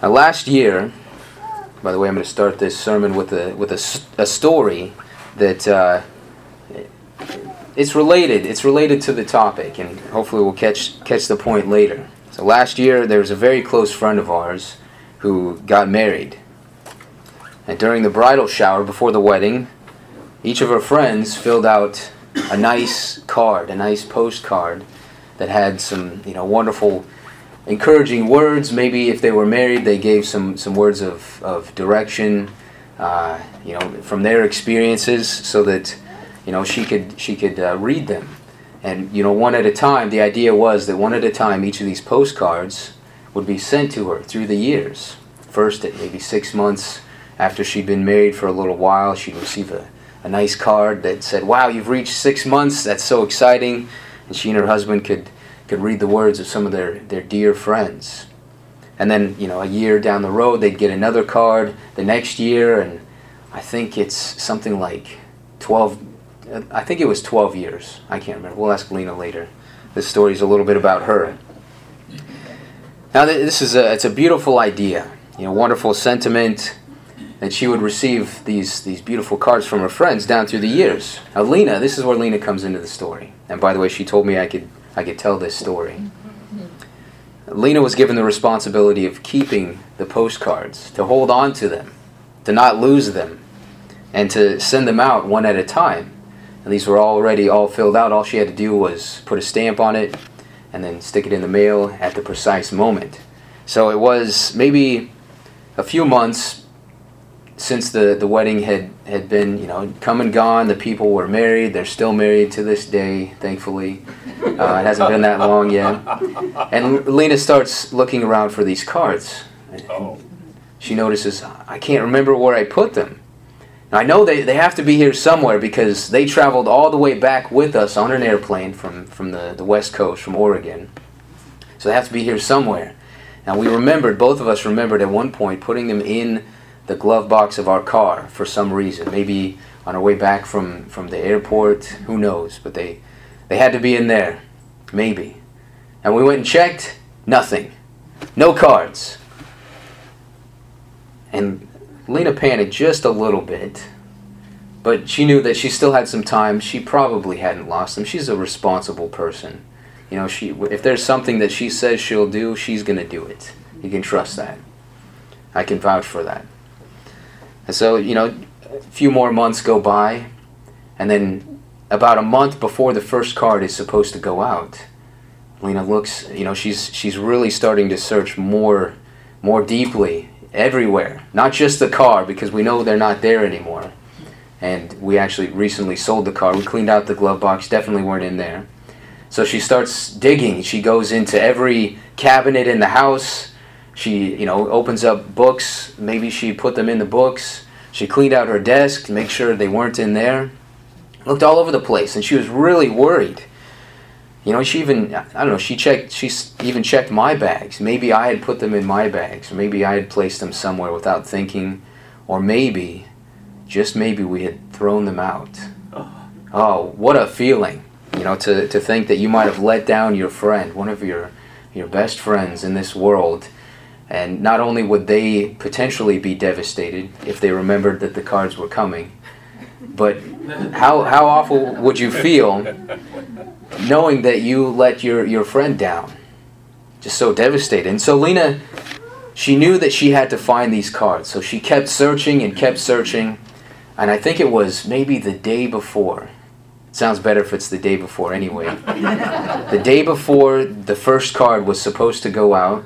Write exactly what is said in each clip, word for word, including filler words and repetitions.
Uh, last year, by the way, I'm going to start this sermon with a with a, a story that uh, it's related. It's related to the topic, and hopefully we'll catch catch the point later. So last year, there was a very close friend of ours who got married, and during the bridal shower before the wedding, each of her friends filled out a nice card, a nice postcard that had some, you know, wonderful, encouraging words. Maybe if they were married, they gave some, some words of, of direction, uh, you know, from their experiences, so that, you know, she could she could uh, read them. And, you know, one at a time. The idea was that one at a time, each of these postcards would be sent to her through the years. First, at maybe six months after she'd been married for a little while, she'd receive a, a nice card that said, "Wow, you've reached six months. That's so exciting." And she and her husband could could read the words of some of their, their dear friends. And then, you know, a year down the road, they'd get another card the next year, and I think it's something like twelve, I think it was twelve years. I can't remember. We'll ask Lena later. This story is a little bit about her. Now, this is a, it's a beautiful idea, you know, wonderful sentiment, that she would receive these, these beautiful cards from her friends down through the years. Now, Lena, this is where Lena comes into the story. And by the way, she told me I could I could tell this story. Lena was given the responsibility of keeping the postcards, to hold on to them, to not lose them, and to send them out one at a time. And these were already all filled out. All she had to do was put a stamp on it and then stick it in the mail at the precise moment. So it was maybe a few months since the, the wedding had, had been, you know, come and gone. The people were married. They're still married to this day, thankfully. Uh, it hasn't been that long yet. And Lena starts looking around for these cards. Oh. She notices, I can't remember where I put them. Now, I know they, they have to be here somewhere, because they traveled all the way back with us on an airplane from, from the, the West Coast, from Oregon. So they have to be here somewhere. Now, we remembered, both of us remembered at one point, putting them in the glove box of our car for some reason. Maybe on our way back from, from the airport, who knows, but they, they had to be in there, maybe. And we went and checked, nothing. No cards. And Lena panicked just a little bit, but she knew that she still had some time. She probably hadn't lost them. She's a responsible person. You know, she if there's something that she says she'll do, she's going to do it. You can trust that. I can vouch for that. And so, you know, a few more months go by, and then about a month before the first card is supposed to go out, Lena looks, you know, she's she's really starting to search more more deeply everywhere. Not just the car, because we know they're not there anymore. And we actually recently sold the car. We cleaned out the glove box, definitely weren't in there. So she starts digging. She goes into every cabinet in the house. She, you know, opens up books. Maybe she put them in the books. She cleaned out her desk to make sure they weren't in there. Looked all over the place, and she was really worried. You know, she even, I don't know, she checked, she even checked my bags. Maybe I had put them in my bags. Or maybe I had placed them somewhere without thinking. Or maybe, just maybe, we had thrown them out. Oh, what a feeling, you know, to, to think that you might have let down your friend, one of your, your best friends in this world. And not only would they potentially be devastated if they remembered that the cards were coming, but how how awful would you feel knowing that you let your, your friend down? Just so devastated. And so Lena, she knew that she had to find these cards. So she kept searching and kept searching. And I think it was maybe the day before. It sounds better if it's the day before anyway. The day before the first card was supposed to go out,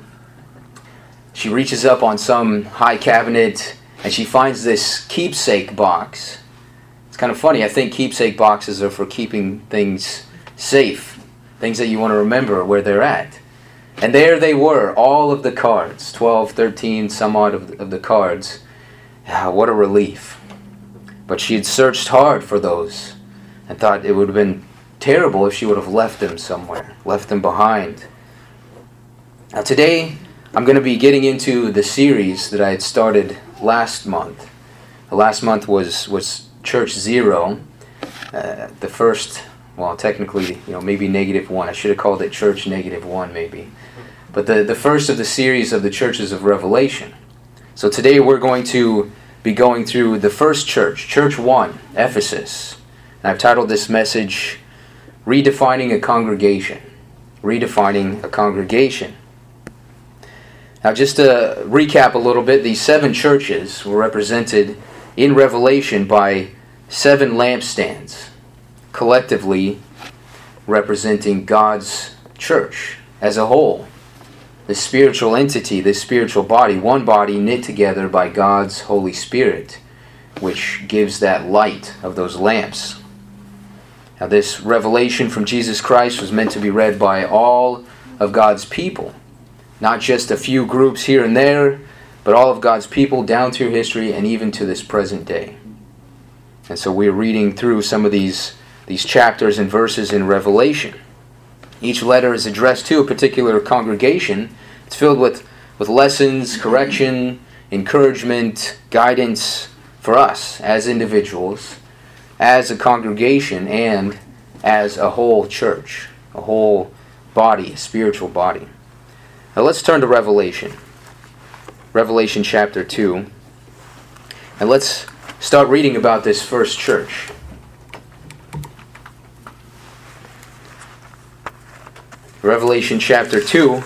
she reaches up on some high cabinet, and she finds this keepsake box. It's kind of funny. I think keepsake boxes are for keeping things safe, things that you want to remember where they're at. And there they were, all of the cards, twelve, thirteen, some odd of the, of the cards. Ah, what a relief. But she had searched hard for those and thought it would have been terrible if she would have left them somewhere, left them behind. Now today, I'm going to be getting into the series that I had started last month. Last month was, was Church Zero, uh, the first, well, technically, you know, maybe negative one. I should have called it Church Negative One, maybe. but the, the first of the series of the churches of Revelation. So today we're going to be going through the first church, Church one, Ephesus. And I've titled this message, Redefining a Congregation. Redefining a Congregation. Now just to recap a little bit, these seven churches were represented in Revelation by seven lampstands, collectively representing God's church as a whole. The spiritual entity, the spiritual body, one body knit together by God's Holy Spirit, which gives that light of those lamps. Now this revelation from Jesus Christ was meant to be read by all of God's people. Not just a few groups here and there, but all of God's people down through history and even to this present day. And so we're reading through some of these, these chapters and verses in Revelation. Each letter is addressed to a particular congregation. It's filled with, with lessons, correction, encouragement, guidance for us as individuals, as a congregation, and as a whole church, a whole body, a spiritual body. Now let's turn to Revelation. Revelation chapter two. And let's start reading about this first church. Revelation chapter two.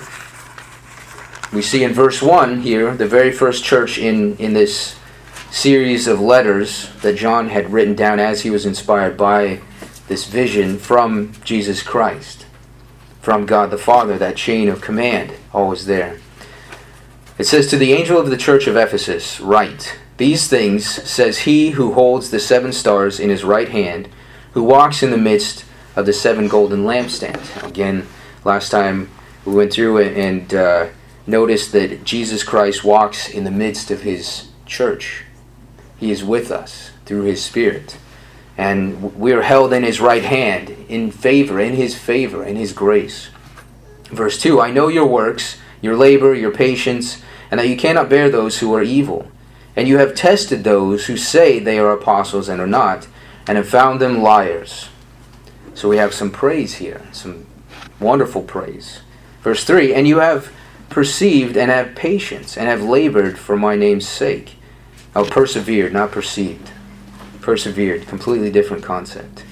We see in verse one here, the very first church in, in this series of letters that John had written down as he was inspired by this vision from Jesus Christ, from God the Father, that chain of command always there. It says, "To the angel of the church of Ephesus write, These things says he who holds the seven stars in his right hand, who walks in the midst of the seven golden lampstands." Again, last time we went through and uh, noticed that Jesus Christ walks in the midst of his church. He is with us through his Spirit. And we are held in his right hand, in favor, in his favor, in his grace. Verse two, "I know your works, your labor, your patience, and that you cannot bear those who are evil. And you have tested those who say they are apostles and are not, and have found them liars." So we have some praise here, some wonderful praise. Verse three, "And you have perceived and have patience, and have labored for my name's sake." Oh, persevered, not perceived. Persevered, completely different concept.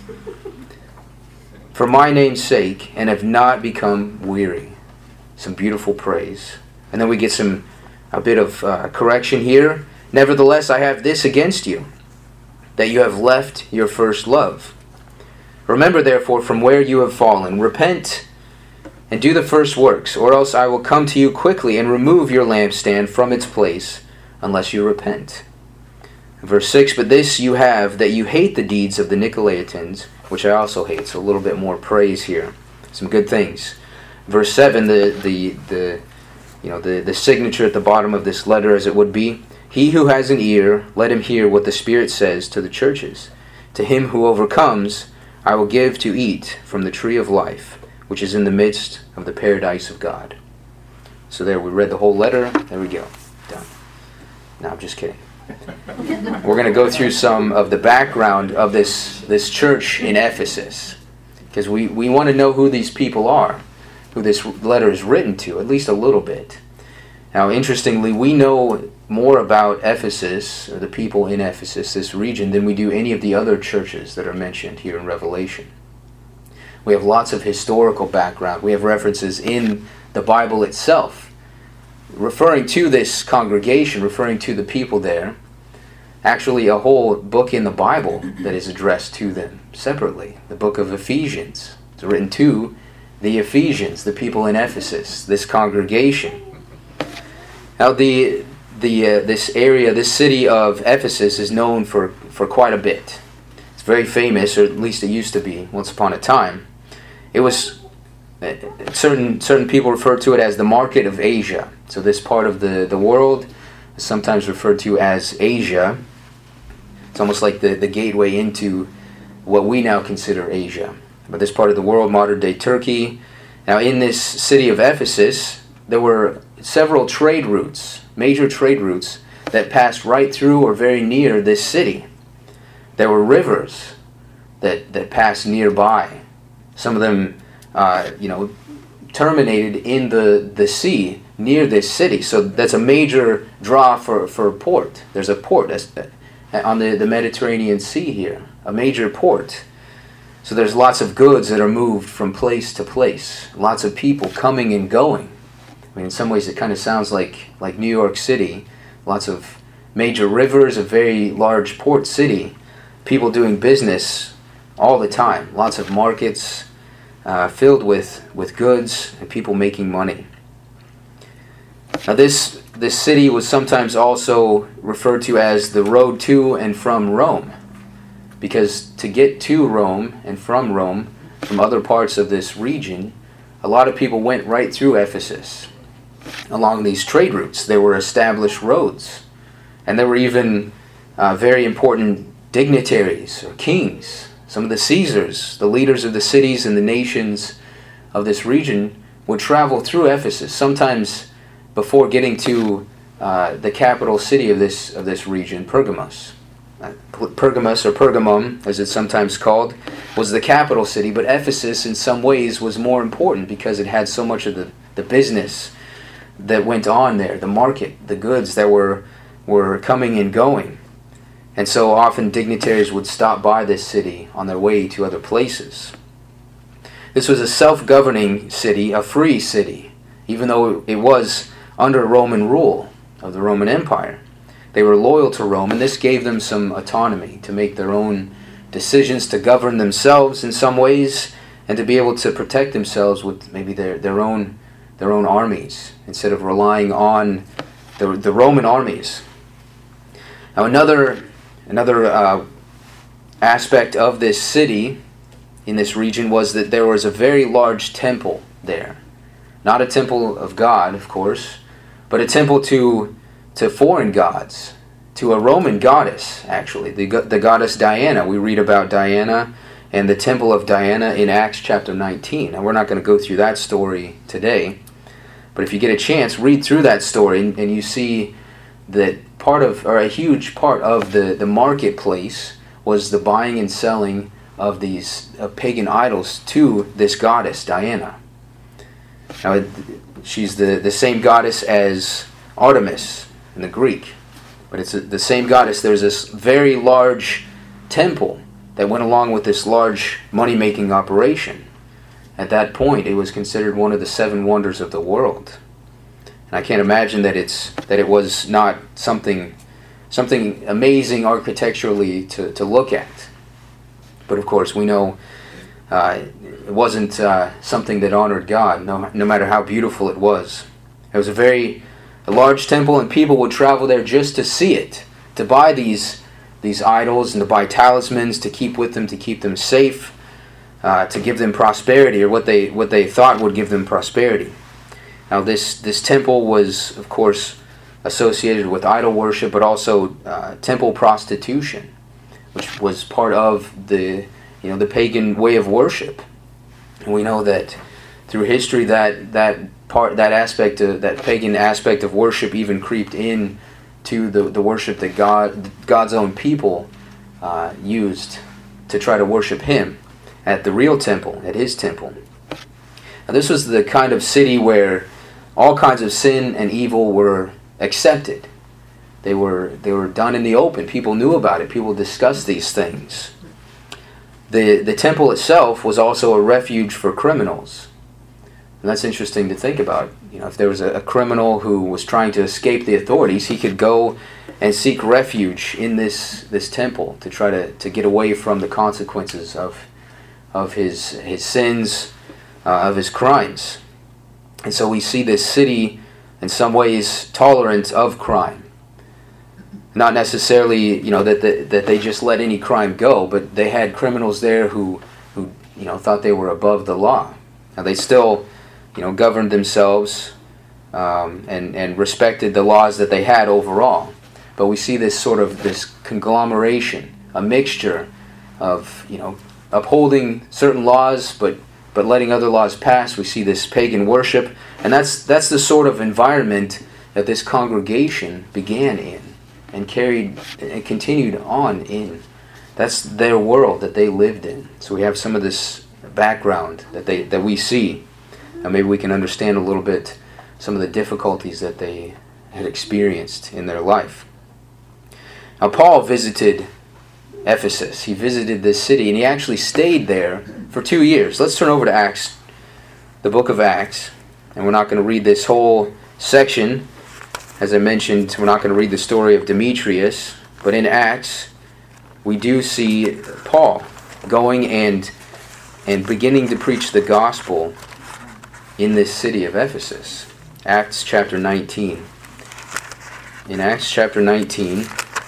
"For my name's sake, and have not become weary." Some beautiful praise. And then we get some a bit of uh, correction here. "Nevertheless, I have this against you, that you have left your first love. Remember, therefore, from where you have fallen, repent and do the first works, or else I will come to you quickly and remove your lampstand from its place, unless you repent." Verse six, "But this you have, that you hate the deeds of the Nicolaitans," which I also hate, so a little bit more praise here. Some good things. Verse seven, the the the you know the, the signature at the bottom of this letter, as it would be, "He who has an ear, let him hear what the Spirit says to the churches. To him who overcomes, I will give to eat from the tree of life, which is in the midst of the paradise of God." So there, we read the whole letter. There we go. Done. No, I'm just kidding. We're going to go through some of the background of this, this church in Ephesus, because we, we want to know who these people are, who this letter is written to, at least a little bit. Now, interestingly, we know more about Ephesus, or the people in Ephesus, this region, than we do any of the other churches that are mentioned here in Revelation. We have lots of historical background. We have references in the Bible itself referring to this congregation, referring to the people there. Actually, a whole book in the Bible that is addressed to them separately. The book of Ephesians. It's written to the Ephesians, the people in Ephesus, this congregation. Now, the the uh, this area, this city of Ephesus, is known for, for quite a bit. It's very famous, or at least it used to be once upon a time. It was certain certain people refer to it as the market of Asia. So this part of the, the world is sometimes referred to as Asia. It's almost like the, the gateway into what we now consider Asia. But this part of the world, modern day Turkey. Now in this city of Ephesus, there were several trade routes, major trade routes, that passed right through or very near this city. There were rivers that, that passed nearby. Some of them, uh, you know, terminated in the, the sea near this city. So that's a major draw for, for a port. There's a port on the, the Mediterranean Sea here, a major port. So there's lots of goods that are moved from place to place. Lots of people coming and going. I mean, in some ways it kind of sounds like, like New York City. Lots of major rivers, a very large port city. People doing business all the time. Lots of markets uh, filled with, with goods and people making money. Now this, this city was sometimes also referred to as the road to and from Rome. Because to get to Rome and from Rome, from other parts of this region, a lot of people went right through Ephesus. Along these trade routes, there were established roads. And there were even uh, very important dignitaries or kings. Some of the Caesars, the leaders of the cities and the nations of this region, would travel through Ephesus, sometimes before getting to uh, the capital city of this, of this region, Pergamos. Uh, Pergamos, or Pergamum, as it's sometimes called, was the capital city, but Ephesus in some ways was more important because it had so much of the, the business that went on there, the market, the goods that were, were coming and going. And so often dignitaries would stop by this city on their way to other places. This was a self-governing city, a free city, even though it was under Roman rule of the Roman Empire. They were loyal to Rome, and this gave them some autonomy to make their own decisions, to govern themselves in some ways, and to be able to protect themselves with maybe their, their own their own armies, instead of relying on the, the Roman armies. Now another, another uh, aspect of this city in this region was that there was a very large temple there. Not a temple of God, of course, but a temple to to foreign gods, to a Roman goddess, actually, the, the goddess Diana. We read about Diana and the temple of Diana in Acts chapter nineteen. And we're not going to go through that story today, but if you get a chance, read through that story, and, and you see that part of, or a huge part of the, the marketplace was the buying and selling of these uh, pagan idols to this goddess, Diana. Now, she's the, the same goddess as Artemis in the Greek, but it's a, the same goddess. There's this very large temple that went along with this large money-making operation. At that point, it was considered one of the seven wonders of the world. And I can't imagine that it's that it was not something something amazing architecturally to, to look at. But of course, we know uh, it wasn't uh, something that honored God, no, no matter how beautiful it was. It was a very a large temple, and people would travel there just to see it, to buy these these idols and to buy talismans to keep with them, to keep them safe, uh, to give them prosperity, or what they what they thought would give them prosperity. Now this this temple was, of course, associated with idol worship, but also uh, temple prostitution, which was part of the you know the pagan way of worship. And we know that through history that that part that aspect of that pagan aspect of worship even creeped in to the, the worship that God God's own people uh, used to try to worship Him at the real temple, at His temple. Now this was the kind of city where all kinds of sin and evil were accepted. They were they were done in the open. People knew about it. People discussed these things. The the temple itself was also a refuge for criminals. And that's interesting to think about. You know, if there was a, a criminal who was trying to escape the authorities, he could go and seek refuge in this this temple to try to, to get away from the consequences of of his his sins, uh, of his crimes. And so we see this city in some ways tolerant of crime. Not necessarily, you know, that the, that they just let any crime go, but they had criminals there who who you know thought they were above the law. Now they still you know, governed themselves um, and, and respected the laws that they had overall. But we see this sort of this conglomeration, a mixture of, you know, upholding certain laws, but but letting other laws pass. We see this pagan worship, and that's that's the sort of environment that this congregation began in and carried and continued on in. That's their world that they lived in. So we have some of this background that they that we see. And maybe we can understand a little bit some of the difficulties that they had experienced in their life. Now, Paul visited Ephesus. He visited this city, and he actually stayed there for two years. Let's turn over to Acts, the book of Acts. And we're not going to read this whole section. As I mentioned, we're not going to read the story of Demetrius. But in Acts, we do see Paul going and, and beginning to preach the gospel in this city of Ephesus. Acts chapter nineteen. In Acts chapter nineteen,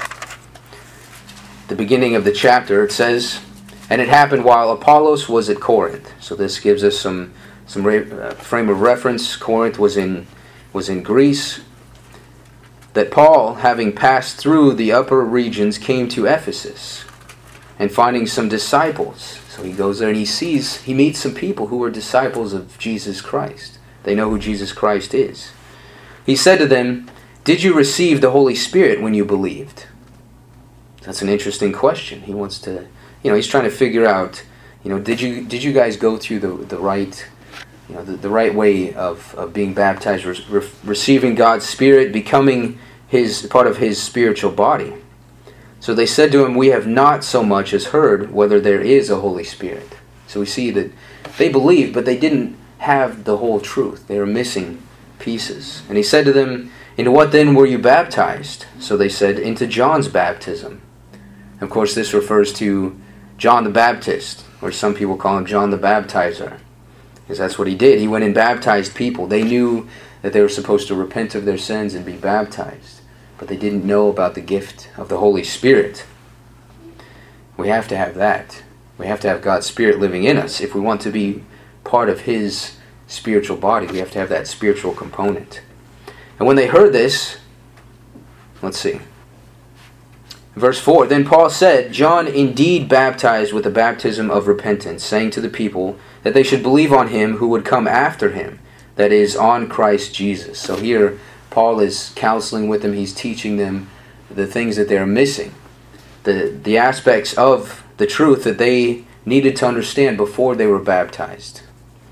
the beginning of the chapter, it says, "And it happened while Apollos was at Corinth." So this gives us some some uh, frame of reference. Corinth was in was in Greece. "That Paul, having passed through the upper regions, came to Ephesus, and finding some disciples." So he goes there and he sees, he meets some people who are disciples of Jesus Christ. They know who Jesus Christ is. He said to them, "Did you receive the Holy Spirit when you believed?" That's an interesting question. He wants to, you know, he's trying to figure out, you know, did you did you guys go through the the right, you know, the, the right way of, of being baptized, re- receiving God's Spirit, becoming his part of his spiritual body? So they said to him, "We have not so much as heard whether there is a Holy Spirit." So we see that they believed, but they didn't have the whole truth. They were missing pieces. And he said to them, "Into what then were you baptized?" So they said, "Into John's baptism." Of course, this refers to John the Baptist, or some people call him John the Baptizer, because that's what he did. He went and baptized people. They knew that they were supposed to repent of their sins and be baptized, but they didn't know about the gift of the Holy Spirit. We have to have that. We have to have God's Spirit living in us. If we want to be part of His spiritual body, we have to have that spiritual component. And when they heard this, let's see. Verse four, "Then Paul said, John indeed baptized with the baptism of repentance, saying to the people that they should believe on him who would come after him, that is, on Christ Jesus." So here, Paul is counseling with them. He's teaching them the things that they're missing, the, the aspects of the truth that they needed to understand before they were baptized.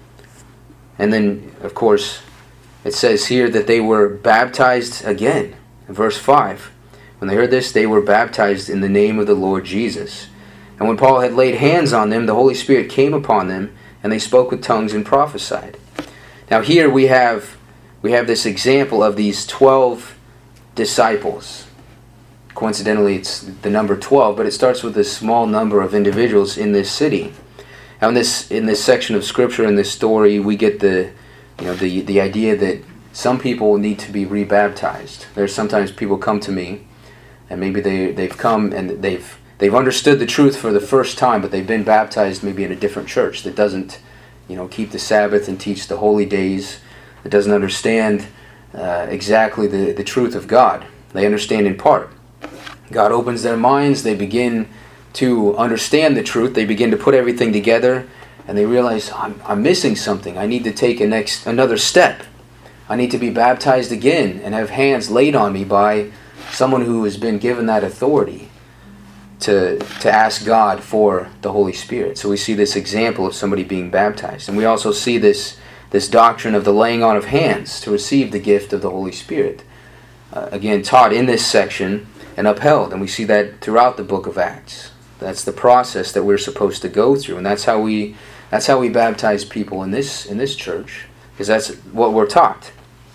And then, of course, it says here that they were baptized again. In verse five, "When they heard this, they were baptized in the name of the Lord Jesus. And when Paul had laid hands on them, the Holy Spirit came upon them, and they spoke with tongues and prophesied." Now here we have we have this example of these twelve disciples. Coincidentally, it's the number twelve, but it starts with a small number of individuals in this city. Now in this in this section of Scripture, in this story, we get the you know the the idea that some people need to be rebaptized. There's sometimes people come to me, and maybe they they've come and they've they've understood the truth for the first time, but they've been baptized maybe in a different church that doesn't, you know, keep the Sabbath and teach the holy days. That doesn't understand uh, exactly the the truth of God. They understand in part. God opens their minds. They begin to understand the truth. They begin to put everything together, and they realize, I'm I'm missing something. I need to take a next another step. I need to be baptized again and have hands laid on me by someone who has been given that authority to to ask God for the Holy Spirit. So we see this example of somebody being baptized. And we also see this, this doctrine of the laying on of hands to receive the gift of the Holy Spirit. Uh, again, taught in this section and upheld. And we see that throughout the book of Acts. That's the process that we're supposed to go through. And that's how we that's how we baptize people in this in this church, because that's what we're taught.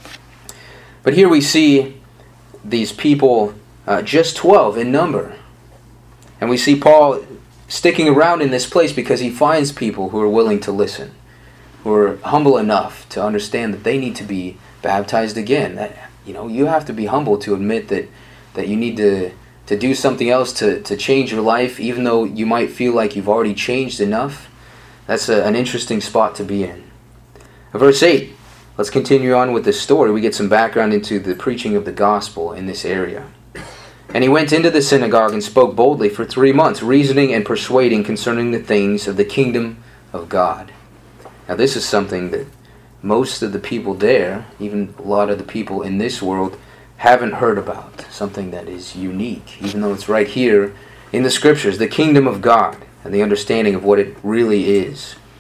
But here we see these people, uh, just twelve in number. And we see Paul sticking around in this place because he finds people who are willing to listen, who are humble enough to understand that they need to be baptized again. That, you know, you have to be humble to admit that, that you need to, to do something else to, to change your life, even though you might feel like you've already changed enough. That's a, an interesting spot to be in. Verse eight. Let's continue on with this story. We get some background into the preaching of the gospel in this area. "And he went into the synagogue and spoke boldly for three months, reasoning and persuading concerning the things of the kingdom of God." Now this is something that most of the people there, even a lot of the people in this world, haven't heard about. Something that is unique, even though it's right here in the Scriptures, the kingdom of God and the understanding of what it really is.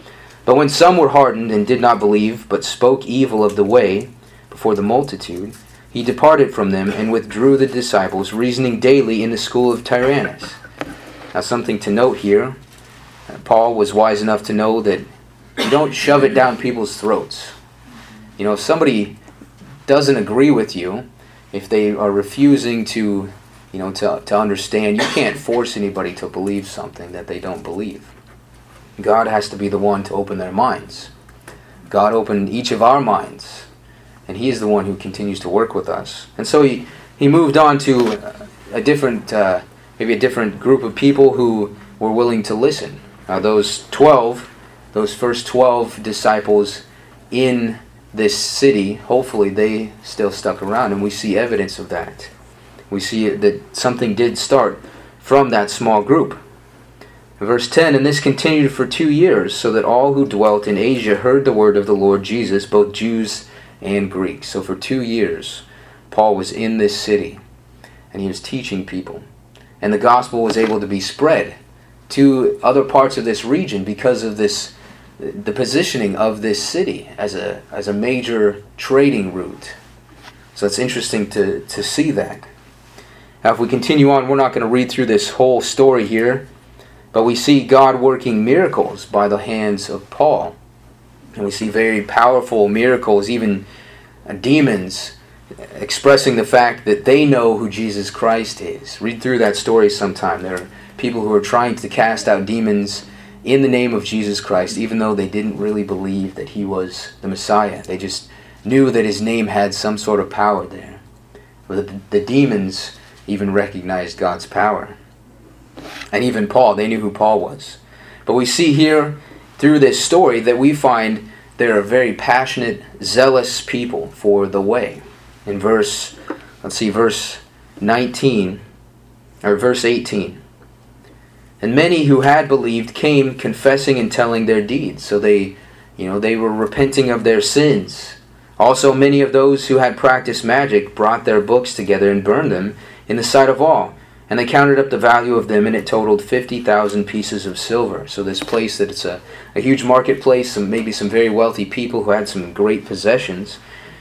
But when some were hardened and did not believe, but spoke evil of the way before the multitude, he departed from them and withdrew the disciples, reasoning daily in the school of Tyrannus. Now something to note here, Paul was wise enough to know that you don't shove it down people's throats. You know, if somebody doesn't agree with you, if they are refusing to, you know, to, to understand, you can't force anybody to believe something that they don't believe. God has to be the one to open their minds. God opened each of our minds, and He is the one who continues to work with us. And so he, he moved on to a different, uh, maybe a different group of people who were willing to listen. Now those twelve, those first twelve disciples in this city, hopefully they still stuck around, and we see evidence of that. We see that something did start from that small group. Verse ten, and this continued for two years, so that all who dwelt in Asia heard the word of the Lord Jesus, both Jews and Greeks. So for two years, Paul was in this city, and he was teaching people. And the gospel was able to be spread to other parts of this region because of this, the positioning of this city as a as a major trading route. So it's interesting to, to see that. Now if we continue on, we're not going to read through this whole story here, but we see God working miracles by the hands of Paul. And we see very powerful miracles, even demons expressing the fact that they know who Jesus Christ is. Read through that story sometime. There are people who are trying to cast out demons in the name of Jesus Christ, even though they didn't really believe that He was the Messiah. They just knew that His name had some sort of power there. But the, the demons even recognized God's power. And even Paul, they knew who Paul was. But we see here through this story that we find there are very passionate, zealous people for the way. In verse, let's see, verse nineteen, or verse eighteen. And many who had believed came confessing and telling their deeds. So they, you know, they were repenting of their sins. Also many of those who had practiced magic brought their books together and burned them in the sight of all. And they counted up the value of them, and it totaled fifty thousand pieces of silver. So this place, that it's a, a huge marketplace, some, maybe some very wealthy people who had some great possessions.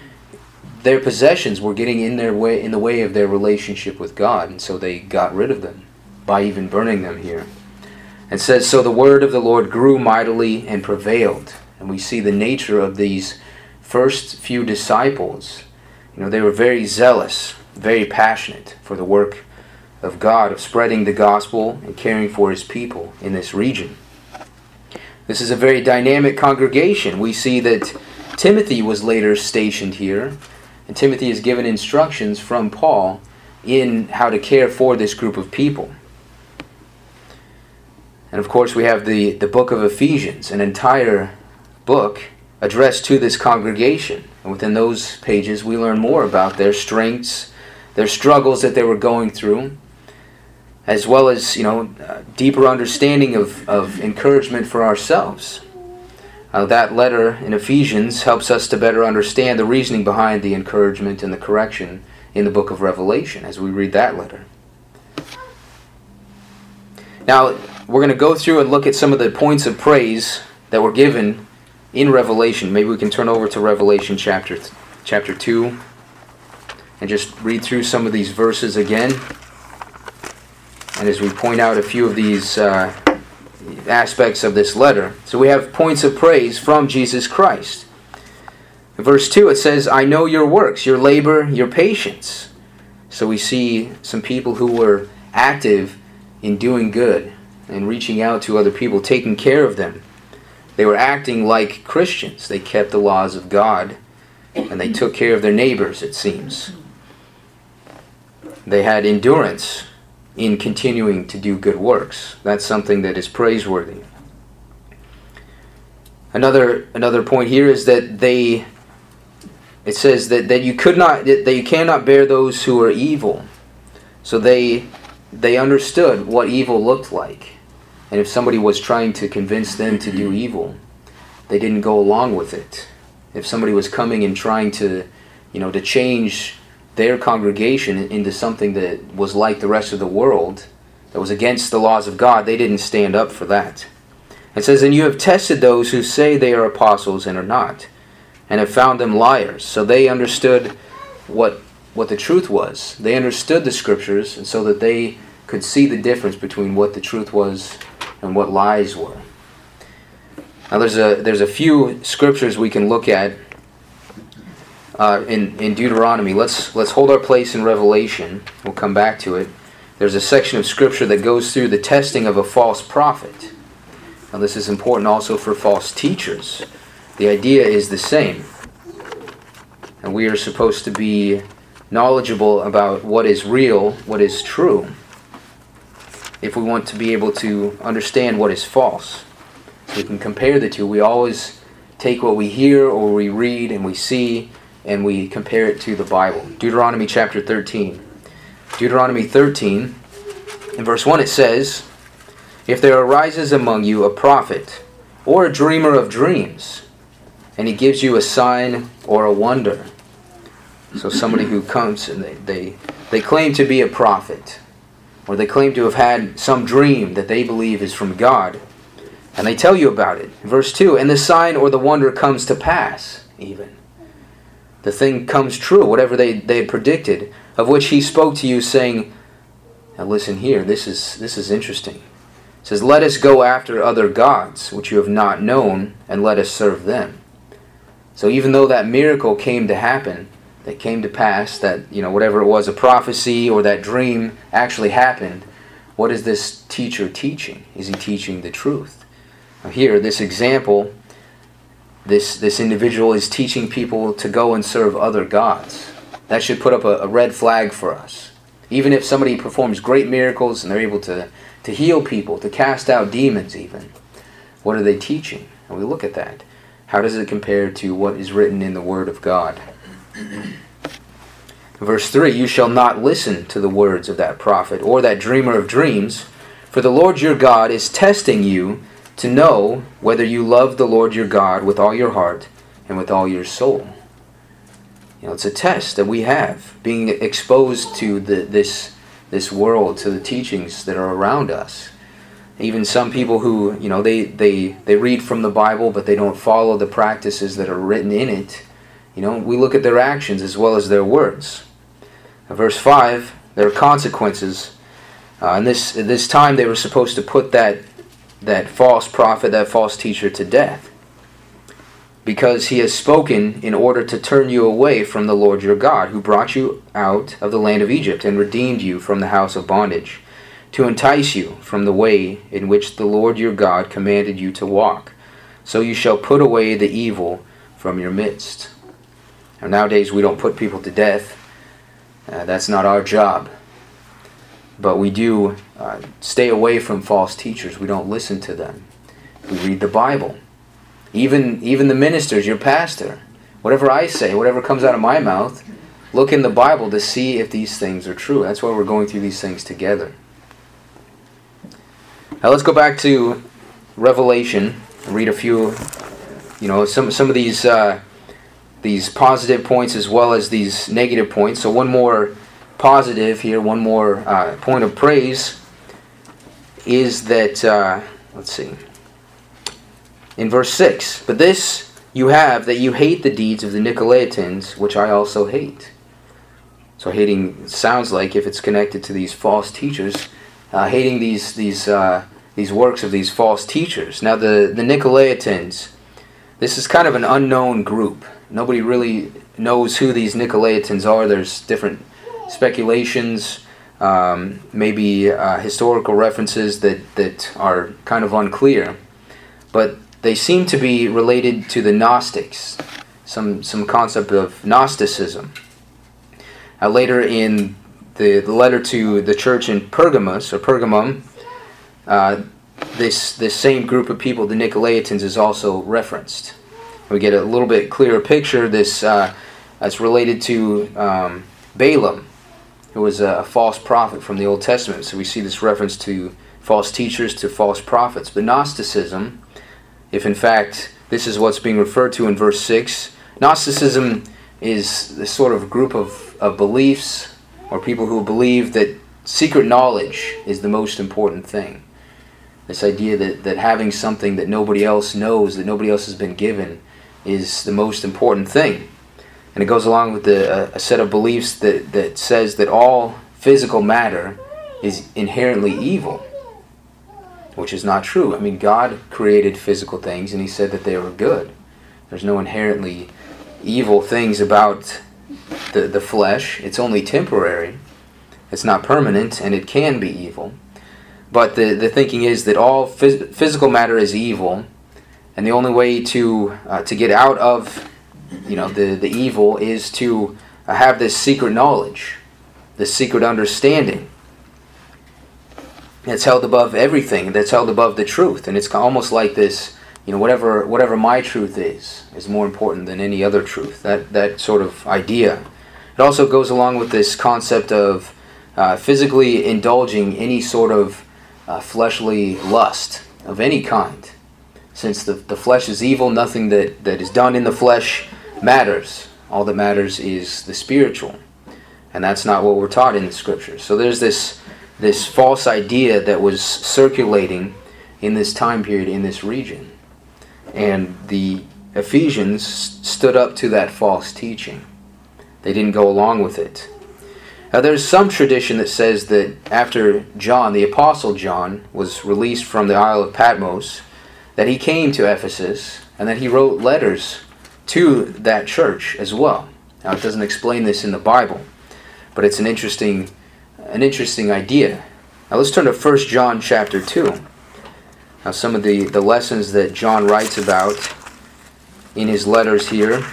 Their possessions were getting in their way, in the way of their relationship with God, and so they got rid of them by even burning them here. It says, so the word of the Lord grew mightily and prevailed. And we see the nature of these first few disciples. You know, they were very zealous, very passionate for the work of God, of spreading the gospel and caring for His people in this region. This is a very dynamic congregation. We see that Timothy was later stationed here, and Timothy is given instructions from Paul in how to care for this group of people. And of course we have the, the book of Ephesians, an entire book addressed to this congregation. And within those pages we learn more about their strengths, their struggles that they were going through, as well as, you know, uh, deeper understanding of, of encouragement for ourselves. Uh, that letter in Ephesians helps us to better understand the reasoning behind the encouragement and the correction in the book of Revelation as we read that letter. Now, we're going to go through and look at some of the points of praise that were given in Revelation. Maybe we can turn over to Revelation chapter chapter two and just read through some of these verses again. And as we point out a few of these uh, aspects of this letter. So we have points of praise from Jesus Christ. In verse two it says, I know your works, your labor, your patience. So we see some people who were active in doing good and reaching out to other people, taking care of them. They were acting like Christians. They kept the laws of God, and they took care of their neighbors, it seems. They had endurance in continuing to do good works. That's something that is praiseworthy. Another another point here is that they, it says that, that you could not, that you cannot bear those who are evil. So they they understood what evil looked like. And if somebody was trying to convince them to do evil, they didn't go along with it. If somebody was coming and trying to, you know, to change their congregation into something that was like the rest of the world, that was against the laws of God, they didn't stand up for that. It says, and you have tested those who say they are apostles and are not, and have found them liars. So they understood what what the truth was. They understood the Scriptures, and so that they could see the difference between what the truth was and what lies were. Now there's a there's a few scriptures we can look at uh, in in Deuteronomy. Let's let's hold our place in Revelation. We'll come back to it. There's a section of scripture that goes through the testing of a false prophet. Now this is important also for false teachers. The idea is the same. And we are supposed to be knowledgeable about what is real, what is true, if we want to be able to understand what is false. So we can compare the two. We always take what we hear or we read and we see and we compare it to the Bible. Deuteronomy chapter thirteen. Deuteronomy thirteen, in verse one it says, if there arises among you a prophet or a dreamer of dreams, and he gives you a sign or a wonder. So somebody who comes and they, they, they claim to be a prophet, or they claim to have had some dream that they believe is from God, and they tell you about it. Verse two, and the sign or the wonder comes to pass, even. The thing comes true, whatever they, they had predicted, of which he spoke to you, saying, now listen here, this is, this is interesting. It says, let us go after other gods, which you have not known, and let us serve them. So even though that miracle came to happen, that came to pass, that, you know, whatever it was, a prophecy or that dream actually happened, what is this teacher teaching? Is he teaching the truth? Now here, this example, this, this individual is teaching people to go and serve other gods. That should put up a, a red flag for us. Even if somebody performs great miracles and they're able to, to heal people, to cast out demons even, what are they teaching? And we look at that. How does it compare to what is written in the Word of God? Verse three, you shall not listen to the words of that prophet or that dreamer of dreams, for the Lord your God is testing you to know whether you love the Lord your God with all your heart and with all your soul. You know, it's a test that we have, being exposed to the, this, this world, to the teachings that are around us. Even some people who, you know, they, they, they read from the Bible, but they don't follow the practices that are written in it. You know, we look at their actions as well as their words. In verse five, there are consequences. Uh, and this at this time they were supposed to put that, that false prophet, that false teacher to death, because he has spoken in order to turn you away from the Lord your God, who brought you out of the land of Egypt and redeemed you from the house of bondage, to entice you from the way in which the Lord your God commanded you to walk. So you shall put away the evil from your midst. Now, nowadays we don't put people to death. Uh, that's not our job. But we do uh, stay away from false teachers. We don't listen to them. We read the Bible. Even, even the ministers, your pastor, whatever I say, whatever comes out of my mouth, look in the Bible to see if these things are true. That's why we're going through these things together. Now let's go back to Revelation and read a few, you know, some some of these uh, these positive points as well as these negative points. So one more positive here, one more uh, point of praise is that, uh, let's see, in verse six, but this you have, that you hate the deeds of the Nicolaitans, which I also hate. So hating sounds like, if it's connected to these false teachers, uh, hating these these uh, these works of these false teachers. Now the, the Nicolaitans, this is kind of an unknown group. Nobody really knows who these Nicolaitans are. There's different speculations, um, maybe uh, historical references that, that are kind of unclear. But they seem to be related to the Gnostics, some, some concept of Gnosticism. Now later in the, the letter to the church in Pergamos, or Pergamum, uh, this, this same group of people, the Nicolaitans, is also referenced. We get a little bit clearer picture. This uh, that's related to um, Balaam, who was a, a false prophet from the Old Testament. So we see this reference to false teachers, to false prophets. But Gnosticism, if in fact this is what's being referred to in verse six, Gnosticism is this sort of group of, of beliefs, or people who believe that secret knowledge is the most important thing. This idea that, that having something that nobody else knows, that nobody else has been given, is the most important thing. And it goes along with the, uh, a set of beliefs that, that says that all physical matter is inherently evil, which is not true. I mean, God created physical things and he said that they were good. There's no inherently evil things about the, the flesh. It's only temporary. It's not permanent, and it can be evil. But the, the thinking is that all phys- physical matter is evil, and the only way to uh, to get out of you know the, the evil is to uh, have this secret knowledge, this secret understanding that's held above everything, that's held above the truth. And it's almost like this, you know, whatever whatever my truth is, is more important than any other truth. That, that sort of idea. It also goes along with this concept of uh, physically indulging any sort of uh, fleshly lust of any kind. Since the, the flesh is evil, nothing that, that is done in the flesh matters. All that matters is the spiritual. And that's not what we're taught in the Scriptures. So there's this, this false idea that was circulating in this time period, in this region. And the Ephesians stood up to that false teaching. They didn't go along with it. Now there's some tradition that says that after John, the Apostle John, was released from the Isle of Patmos, that he came to Ephesus and that he wrote letters to that church as well. Now it doesn't explain this in the Bible, but it's an interesting an interesting idea. Now let's turn to First John chapter two. Now some of the, the lessons that John writes about in his letters here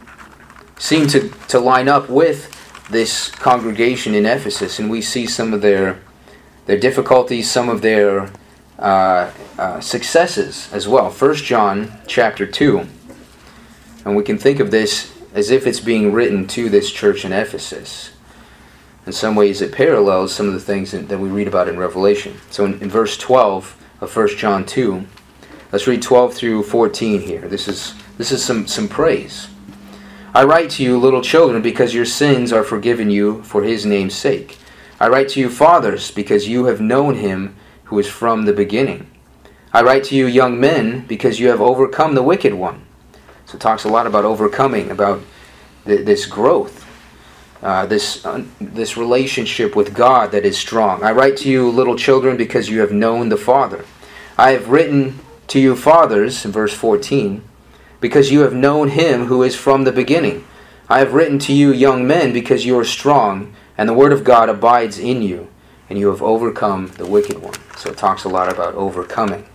seem to, to line up with this congregation in Ephesus, and we see some of their their difficulties, some of their uh, uh, successes as well. First John chapter two, and we can think of this as if it's being written to this church in Ephesus. In some ways it parallels some of the things that we read about in Revelation. So in, in verse twelve of First John two, let's read twelve through fourteen here. This is this is some, some praise. I write to you, little children, because your sins are forgiven you for his name's sake. I write to you, fathers, because you have known him who is from the beginning. I write to you, young men, because you have overcome the wicked one. So it talks a lot about overcoming, about th- this growth, uh, this, uh, this relationship with God that is strong. I write to you, little children, because you have known the Father. I have written to you, fathers, in verse fourteen, because you have known him who is from the beginning. I have written to you, young men, because you are strong, and the word of God abides in you, and you have overcome the wicked one. So it talks a lot about overcoming.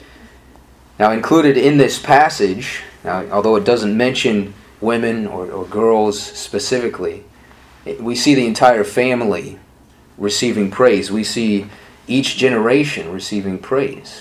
Now included in this passage, now, although it doesn't mention women or, or girls specifically, it, we see the entire family receiving praise. We see each generation receiving praise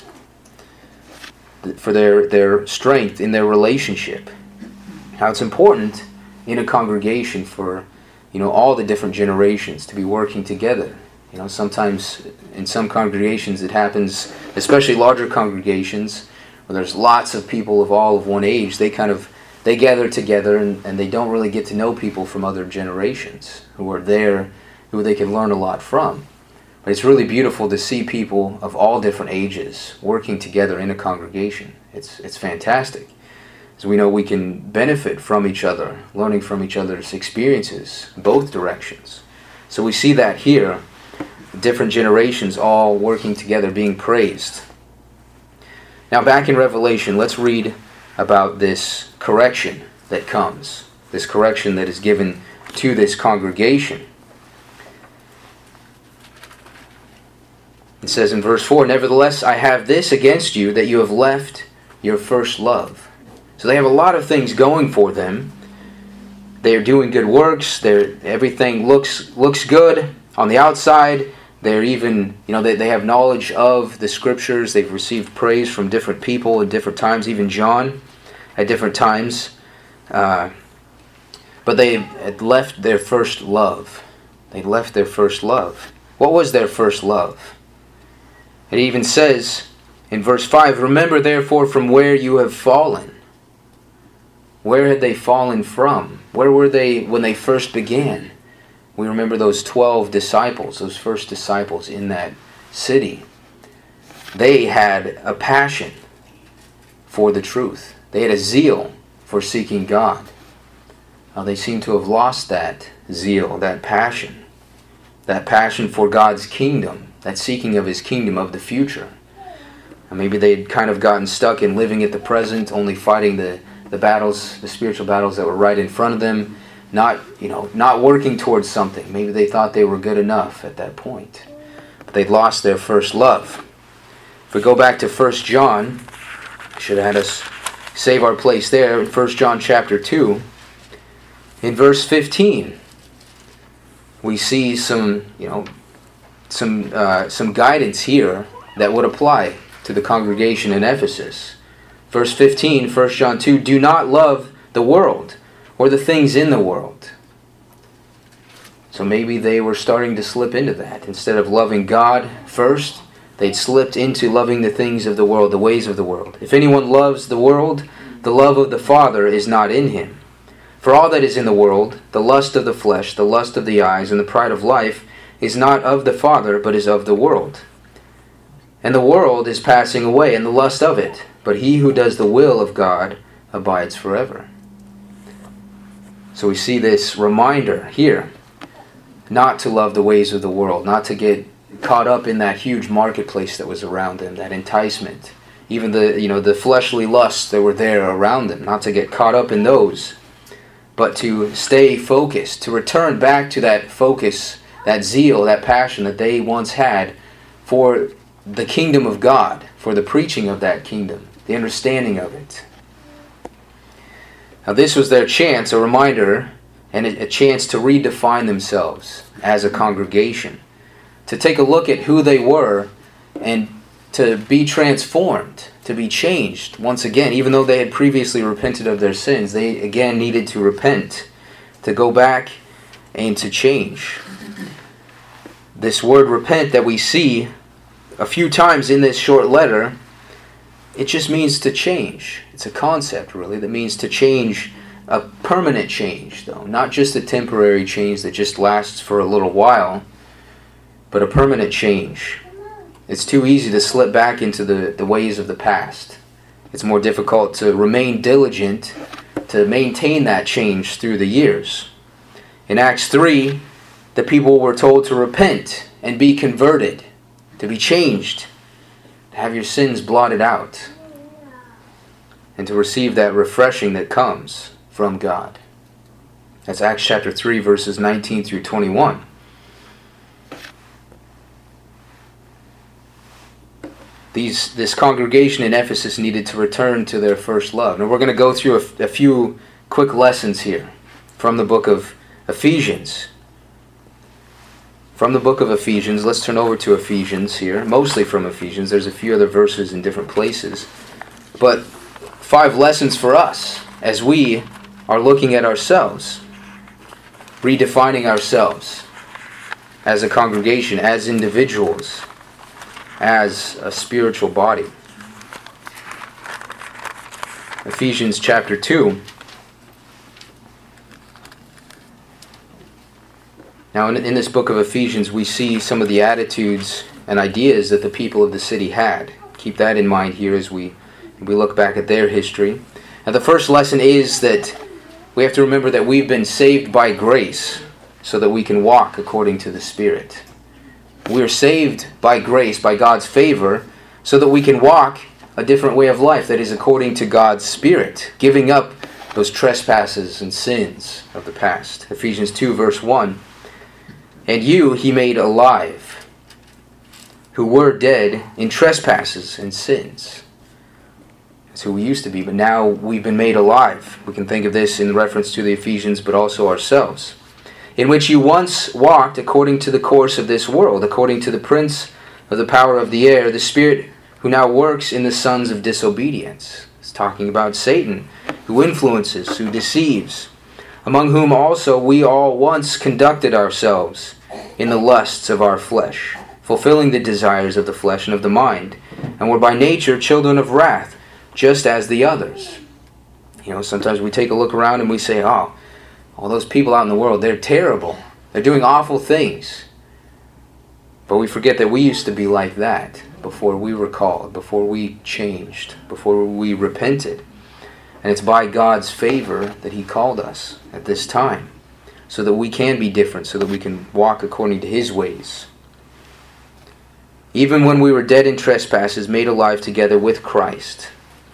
for their, their strength in their relationship. Now it's important in a congregation for, you know, all the different generations to be working together. You know, sometimes in some congregations it happens, especially larger congregations, where there's lots of people of all of one age. They kind of, they gather together and, and they don't really get to know people from other generations who are there, who they can learn a lot from. But it's really beautiful to see people of all different ages working together in a congregation. It's it's fantastic. As we know, we can benefit from each other, learning from each other's experiences, both directions. So we see that here, different generations all working together, being praised. Now back in Revelation, let's read about this correction that comes, this correction that is given to this congregation. It says in verse four, nevertheless, I have this against you, that you have left your first love. So they have a lot of things going for them. They are doing good works. They're, everything looks looks good on the outside. They're even, you know, they, they have knowledge of the Scriptures. They've received praise from different people at different times, even John at different times. Uh, but they had left their first love. They left their first love. What was their first love? It even says in verse five, remember therefore from where you have fallen. Where had they fallen from? Where were they when they first began? We remember those twelve disciples, those first disciples in that city. they had a passion for the truth. They had a zeal for seeking God. Now, they seem to have lost that zeal, that passion, that passion for God's kingdom, that seeking of His kingdom of the future. And maybe they'd kind of gotten stuck in living at the present, only fighting the, the battles, the spiritual battles that were right in front of them, not, you know, not working towards something. Maybe they thought they were good enough at that point. But they'd lost their first love. If we go back to First John, I should have had us save our place there in First John chapter two. In verse fifteen, we see some, you know, some uh, some guidance here that would apply to the congregation in Ephesus. Verse fifteen, First John two, do not love the world or the things in the world. So maybe they were starting to slip into that. Instead of loving God first, they'd slipped into loving the things of the world, the ways of the world. If anyone loves the world, the love of the Father is not in him. For all that is in the world, the lust of the flesh, the lust of the eyes, and the pride of life, is not of the Father, but is of the world. And the world is passing away, and the lust of it. But he who does the will of God abides forever. So we see this reminder here, not to love the ways of the world, not to get caught up in that huge marketplace that was around them, that enticement, even the, you know, the fleshly lusts that were there around them, not to get caught up in those, but to stay focused, to return back to that focus, that zeal, that passion that they once had for the kingdom of God, for the preaching of that kingdom, the understanding of it. Now this was their chance, a reminder, and a chance to redefine themselves as a congregation, to take a look at who they were and to be transformed, to be changed once again. Even though they had previously repented of their sins, they again needed to repent, to go back and to change. This word repent that we see a few times in this short letter, it just means to change. It's a concept, really, that means to change, a permanent change, though. Not just a temporary change that just lasts for a little while, but a permanent change. It's too easy to slip back into the, the ways of the past. It's more difficult to remain diligent, to maintain that change through the years. In Acts three, the people were told to repent and be converted, to be changed, to have your sins blotted out, and to receive that refreshing that comes from God. That's Acts chapter three, verses nineteen through twenty-one. These, this congregation in Ephesus needed to return to their first love. Now we're going to go through a, a few quick lessons here from the book of Ephesians. From the book of Ephesians, let's turn over to Ephesians here, mostly from Ephesians. There's a few other verses in different places. But five lessons for us as we are looking at ourselves, redefining ourselves as a congregation, as individuals, as a spiritual body. Ephesians chapter two. Now in, in this book of Ephesians we see some of the attitudes and ideas that the people of the city had. Keep that in mind here as we, we look back at their history. Now the first lesson is that we have to remember that we've been saved by grace so that we can walk according to the Spirit. We are saved by grace, by God's favor, so that we can walk a different way of life that is according to God's Spirit, giving up those trespasses and sins of the past. Ephesians two verse one. And you he made alive, who were dead in trespasses and sins. That's who we used to be, but now we've been made alive. We can think of this in reference to the Ephesians, but also ourselves. In which you once walked according to the course of this world, according to the prince of the power of the air, the spirit who now works in the sons of disobedience. It's talking about Satan, who influences, who deceives, among whom also we all once conducted ourselves in the lusts of our flesh, fulfilling the desires of the flesh and of the mind, and were by nature children of wrath, just as the others. You know, sometimes we take a look around and we say, oh, all those people out in the world, they're terrible. They're doing awful things. But we forget that we used to be like that before we were called, before we changed, before we repented. And it's by God's favor that He called us at this time, so that we can be different, so that we can walk according to His ways. Even when we were dead in trespasses, made alive together with Christ.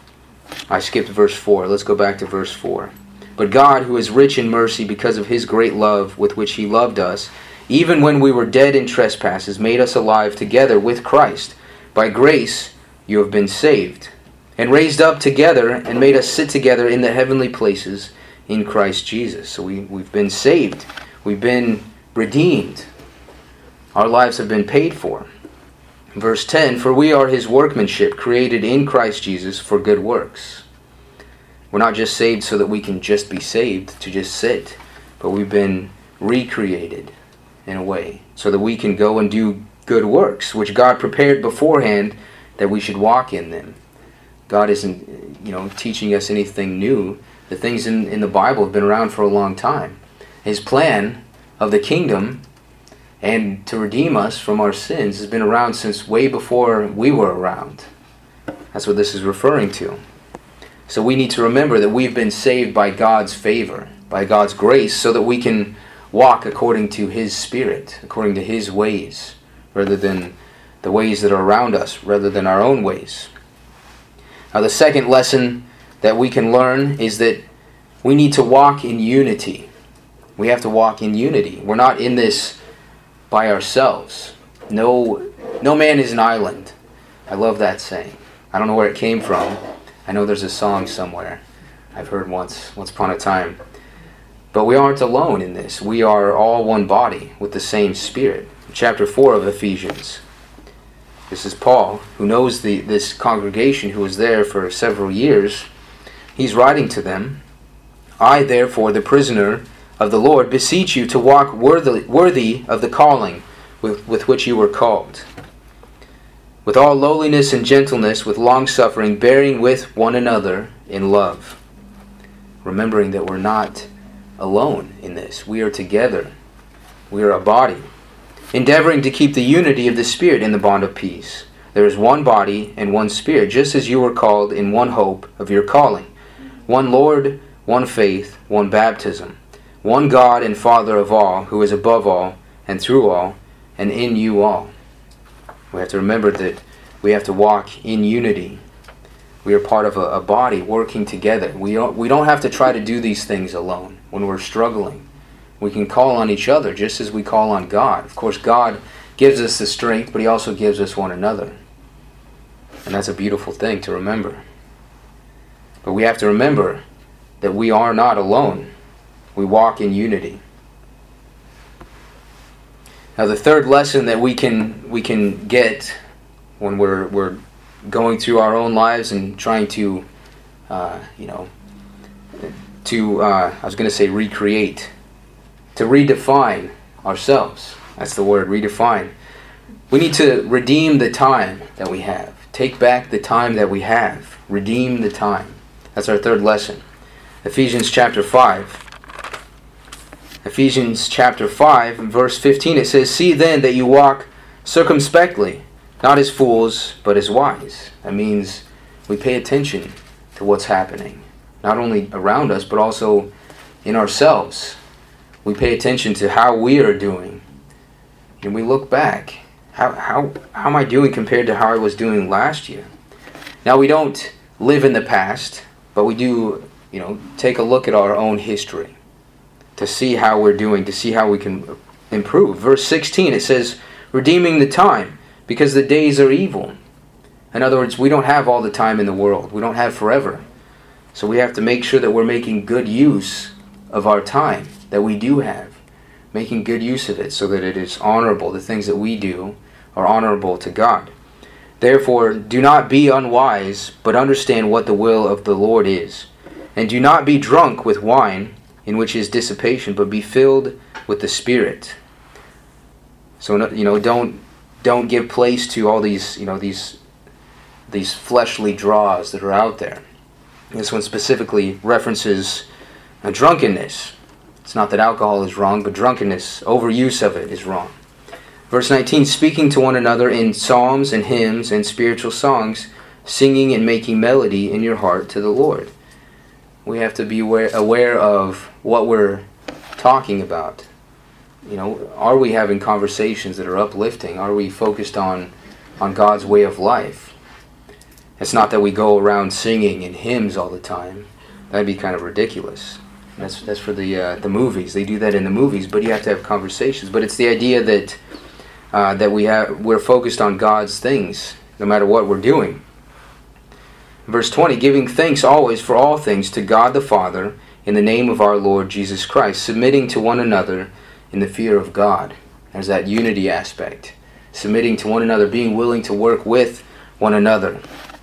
I skipped verse four. Let's go back to verse four. But God, who is rich in mercy because of His great love with which He loved us, even when we were dead in trespasses, made us alive together with Christ. By grace you have been saved, and raised up together, and made us sit together in the heavenly places in Christ Jesus. So we, we've been saved. We've been redeemed. Our lives have been paid for. Verse ten, for we are His workmanship, created in Christ Jesus for good works. We're not just saved so that we can just be saved, to just sit, but we've been recreated in a way, so that we can go and do good works, which God prepared beforehand that we should walk in them. God isn't, you know, teaching us anything new. The things in, in the Bible have been around for a long time. His plan of the kingdom and to redeem us from our sins has been around since way before we were around. That's what this is referring to. So we need to remember that we've been saved by God's favor, by God's grace, so that we can walk according to His Spirit, according to His ways, rather than the ways that are around us, rather than our own ways. Now the second lesson that we can learn is that we need to walk in unity. We have to walk in unity. We're not in this by ourselves. No, no man is an island. I love that saying. I don't know where it came from. I know there's a song somewhere I've heard once, once upon a time. But we aren't alone in this. We are all one body with the same Spirit. Chapter four of Ephesians. This is Paul, who knows the, this congregation who was there for several years. He's writing to them, I, therefore, the prisoner of the Lord, beseech you to walk worthy, worthy of the calling with, with which you were called, with all lowliness and gentleness, with long-suffering, bearing with one another in love. Remembering that we're not alone in this. We are together. We are a body. Endeavoring to keep the unity of the Spirit in the bond of peace. There is one body and one Spirit, just as you were called in one hope of your calling. One Lord, one faith, one baptism. One God and Father of all, who is above all, and through all, and in you all. We have to remember that we have to walk in unity. We are part of a, a body working together. We don't, we don't have to try to do these things alone when we're struggling. We can call on each other just as we call on God. Of course, God gives us the strength, but He also gives us one another. And that's a beautiful thing to remember. But we have to remember that we are not alone. We walk in unity. Now, the third lesson that we can we can get when we're we're going through our own lives and trying to, uh, you know, to uh, I was going to say recreate. To redefine ourselves. That's the word, redefine. We need to redeem the time that we have. Take back the time that we have. Redeem the time. That's our third lesson. Ephesians chapter five. Ephesians chapter five, verse fifteen, it says, see then that you walk circumspectly, not as fools, but as wise. That means we pay attention to what's happening. Not only around us, but also in ourselves. We pay attention to how we are doing. And we look back. How, how, how am I doing compared to how I was doing last year? Now, we don't live in the past, but we do, you know, take a look at our own history to see how we're doing, to see how we can improve. Verse sixteen, it says, redeeming the time, because the days are evil. In other words, we don't have all the time in the world. We don't have forever. So we have to make sure that we're making good use of our time that we do have, making good use of it so that it is honorable. The things that we do are honorable to God. Therefore, do not be unwise, but understand what the will of the Lord is. And do not be drunk with wine, in which is dissipation, but be filled with the Spirit. So, you know, don't don't give place to all these, you know, these these fleshly draws that are out there. This one specifically references a drunkenness. It's not that alcohol is wrong, but drunkenness, overuse of it, is wrong. Verse nineteen, speaking to one another in psalms and hymns and spiritual songs, singing and making melody in your heart to the Lord. We have to be aware, aware of what we're talking about. You know, are we having conversations that are uplifting? Are we focused on, on God's way of life? It's not that we go around singing in hymns all the time. That'd be kind of ridiculous. That's that's for the uh, the movies. They do that in the movies, but you have to have conversations. But it's the idea that uh, that we have we're focused on God's things, no matter what we're doing. Verse twenty, giving thanks always for all things to God the Father in the name of our Lord Jesus Christ, submitting to one another in the fear of God. There's that unity aspect. Submitting to one another, being willing to work with one another.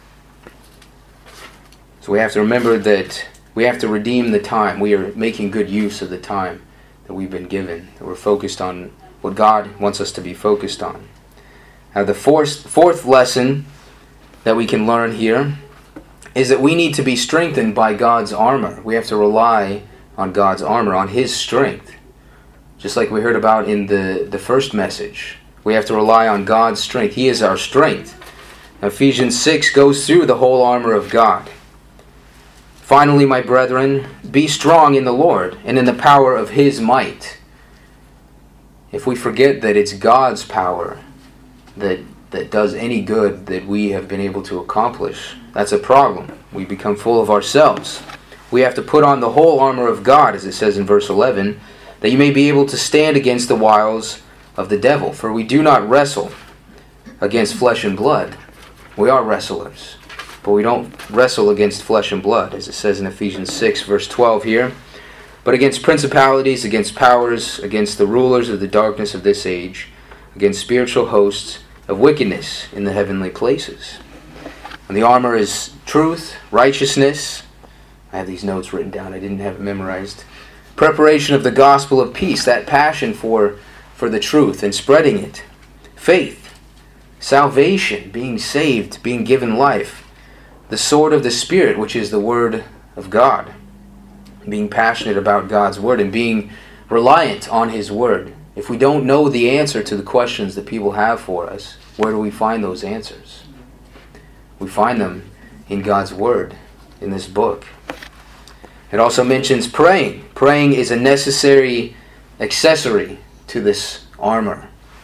So we have to remember that we have to redeem the time. We are making good use of the time that we've been given. That we're focused on what God wants us to be focused on. Now the fourth, fourth lesson that we can learn here is that we need to be strengthened by God's armor. We have to rely on God's armor, on His strength. Just like we heard about in the, the first message. We have to rely on God's strength. He is our strength. Now, Ephesians six goes through the whole armor of God. Finally, my brethren, be strong in the Lord and in the power of His might. If we forget that it's God's power that, that does any good that we have been able to accomplish, that's a problem. We become full of ourselves. We have to put on the whole armor of God, as it says in verse eleven, that you may be able to stand against the wiles of the devil. For we do not wrestle against flesh and blood. We are wrestlers, but we don't wrestle against flesh and blood, as it says in Ephesians six, verse twelve here, but against principalities, against powers, against the rulers of the darkness of this age, against spiritual hosts of wickedness in the heavenly places. And the armor is truth, righteousness. I have these notes written down. I didn't have it memorized. Preparation of the gospel of peace, that passion for, for the truth and spreading it. Faith, salvation, being saved, being given life. The sword of the Spirit, which is the word of God. Being passionate about God's word and being reliant on His word. If we don't know the answer to the questions that people have for us, where do we find those answers? We find them in God's word, in this book. It also mentions praying. Praying is a necessary accessory to this armor.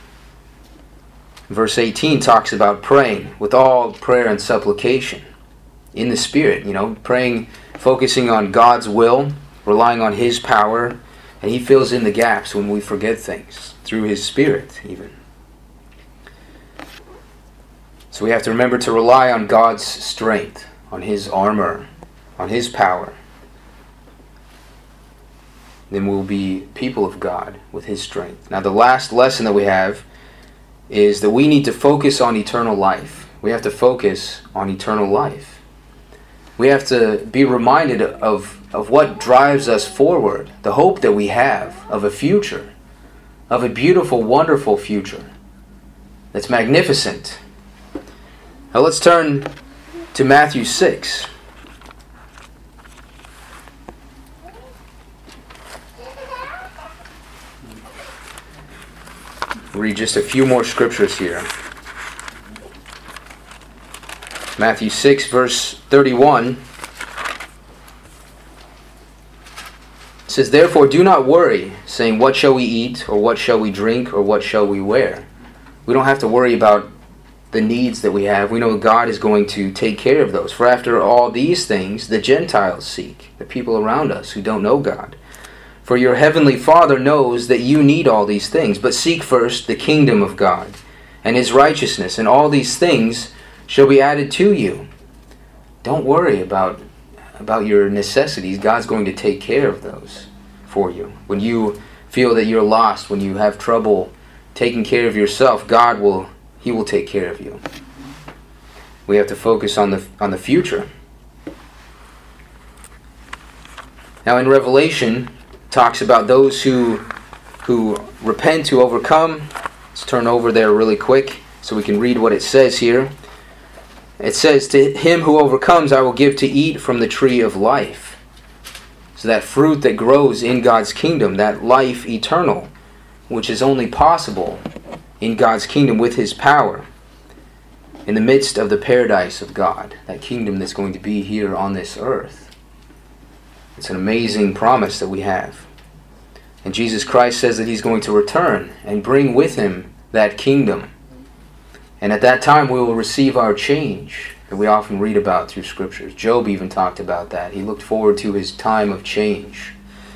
Verse eighteen talks about praying with all prayer and supplication in the Spirit. You know, praying, focusing on God's will, relying on His power, and He fills in the gaps when we forget things through His Spirit even. So we have to remember to rely on God's strength, on His armor, on His power. Then we'll be people of God with His strength. Now the last lesson that we have is that we need to focus on eternal life. We have to focus on eternal life. We have to be reminded of, of what drives us forward, the hope that we have of a future, of a beautiful, wonderful future that's magnificent. Now let's turn to Matthew six. Read just a few more scriptures here. Matthew six, verse thirty-one. It says, therefore do not worry, saying, what shall we eat, or what shall we drink, or what shall we wear? We don't have to worry about the needs that we have. We know God is going to take care of those. For after all these things, the Gentiles seek, the people around us who don't know God. For your heavenly Father knows that you need all these things. But seek first the kingdom of God and His righteousness, and all these things shall be added to you. Don't worry about, about your necessities. God's going to take care of those for you. When you feel that you're lost, when you have trouble taking care of yourself, God will, He will take care of you. We have to focus on the, on the future. Now in Revelation, talks about those who who repent, who overcome. Let's turn over there really quick so we can read what it says here. It says, to him who overcomes I will give to eat from the tree of life. So that fruit that grows in God's kingdom, that life eternal, which is only possible in God's kingdom with his power in the midst of the paradise of God, that kingdom that's going to be here on this earth. It's an amazing promise that we have. And Jesus Christ says that he's going to return and bring with him that kingdom. And at that time we will receive our change that we often read about through scriptures. Job even talked about that. He looked forward to his time of change.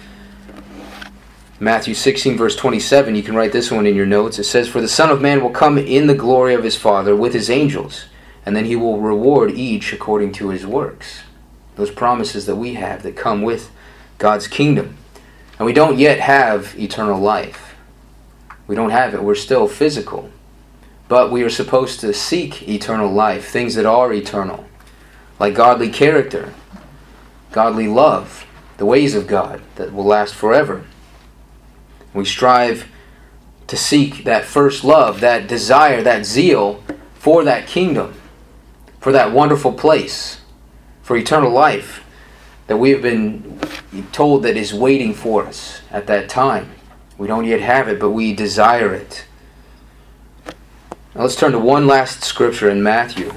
Matthew sixteen verse twenty-seven, you can write this one in your notes. It says, "For the Son of Man will come in the glory of his Father with his angels, and then he will reward each according to his works." Those promises that we have that come with God's kingdom. And we don't yet have eternal life. We don't have it. We're still physical. But we are supposed to seek eternal life, things that are eternal, like godly character, godly love, the ways of God that will last forever. We strive to seek that first love, that desire, that zeal for that kingdom, for that wonderful place, for eternal life that we have been told that is waiting for us at that time. We don't yet have it, but we desire it. Now let's turn to one last scripture in Matthew.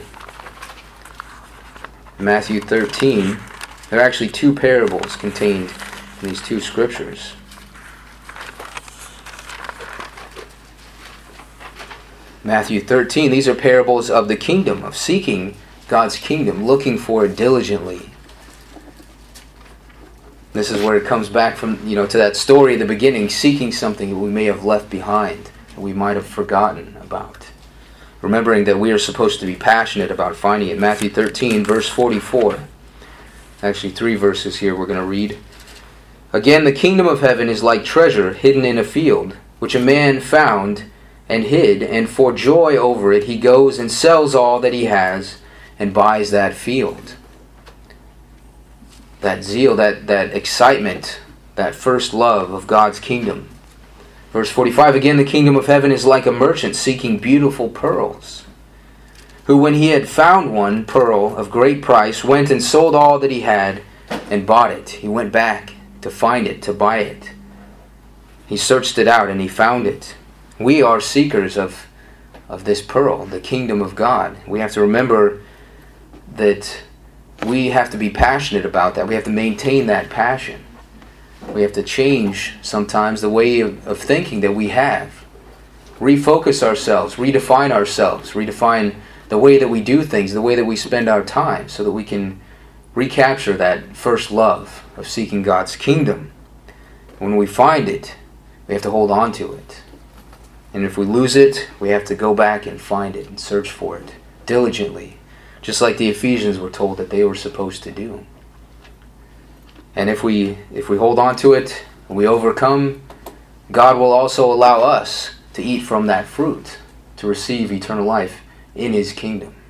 Matthew thirteen. There are actually two parables contained in these two scriptures. Matthew thirteen, these are parables of the kingdom, of seeking God's kingdom, looking for it diligently. This is where it comes back from, you know, to that story at the beginning, seeking something that we may have left behind, that we might have forgotten about. Remembering that we are supposed to be passionate about finding it. Matthew thirteen, verse forty-four. Actually, three verses here we're going to read. "Again, the kingdom of heaven is like treasure hidden in a field, which a man found and hid, and for joy over it he goes and sells all that he has and buys that field." That zeal, that, that excitement, that first love of God's kingdom. Verse forty-five, "Again, the kingdom of heaven is like a merchant seeking beautiful pearls, who when he had found one pearl of great price, went and sold all that he had and bought it." He went back to find it, to buy it. He searched it out and he found it. We are seekers of, of this pearl, the kingdom of God. We have to remember that we have to be passionate about that. We have to maintain that passion. We have to change sometimes the way of, of thinking that we have. Refocus ourselves, redefine ourselves, redefine the way that we do things, the way that we spend our time, so that we can recapture that first love of seeking God's kingdom. When we find it, we have to hold on to it. And if we lose it, we have to go back and find it and search for it diligently, just like the Ephesians were told that they were supposed to do. And if we if we hold on to it and we overcome, God will also allow us to eat from that fruit, to receive eternal life in his kingdom.